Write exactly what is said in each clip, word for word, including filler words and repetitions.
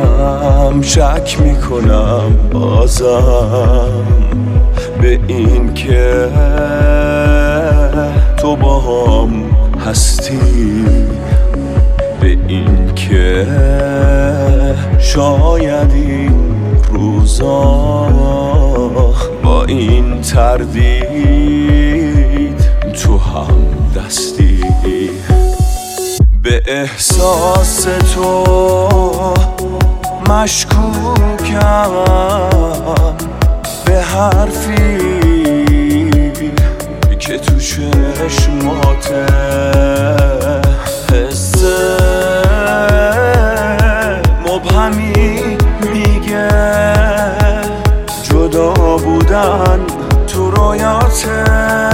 میکنم، شک میکنم بازم به این که تو با هم هستی، به این که شاید این روزا با این تردید تو هم دستی. به احساس تو مشکوکم، به حرفی که تو چشماته، حس مبهمی میگه جدا بودن تو رویاته.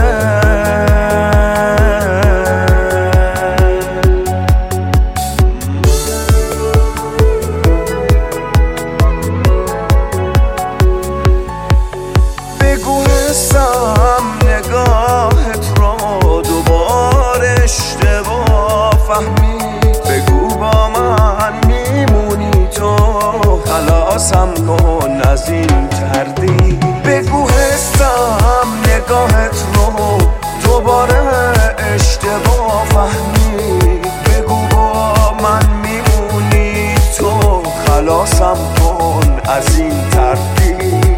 بگو حسم نگاهت رو دوباره اشتباه فهمید، بگو با من میمونی تو، خلاصم کن از این تردید. بگو حسم نگاهت رو دوباره اشتباه فهمید، بگو با من میمونی تو، خلاصم کن از این تردید.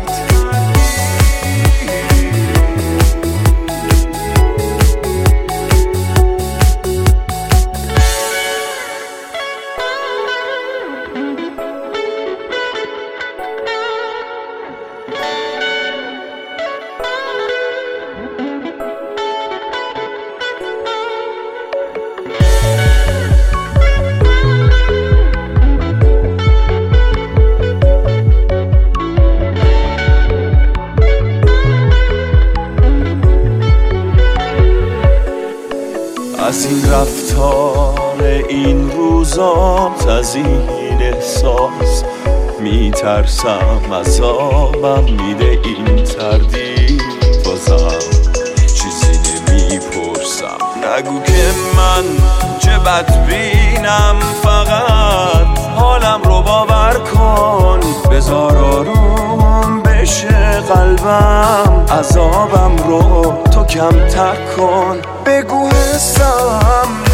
از این رفتار این روزات، از این احساس میترسم، عذابم میده این تردید. بازم چیزی نمیپرسم، نگو که من چه بدبینم، فقط حالم رو باور کن، بذار آروم بشه قلبم، عذابم رو تو کمتر کن. بگو حسم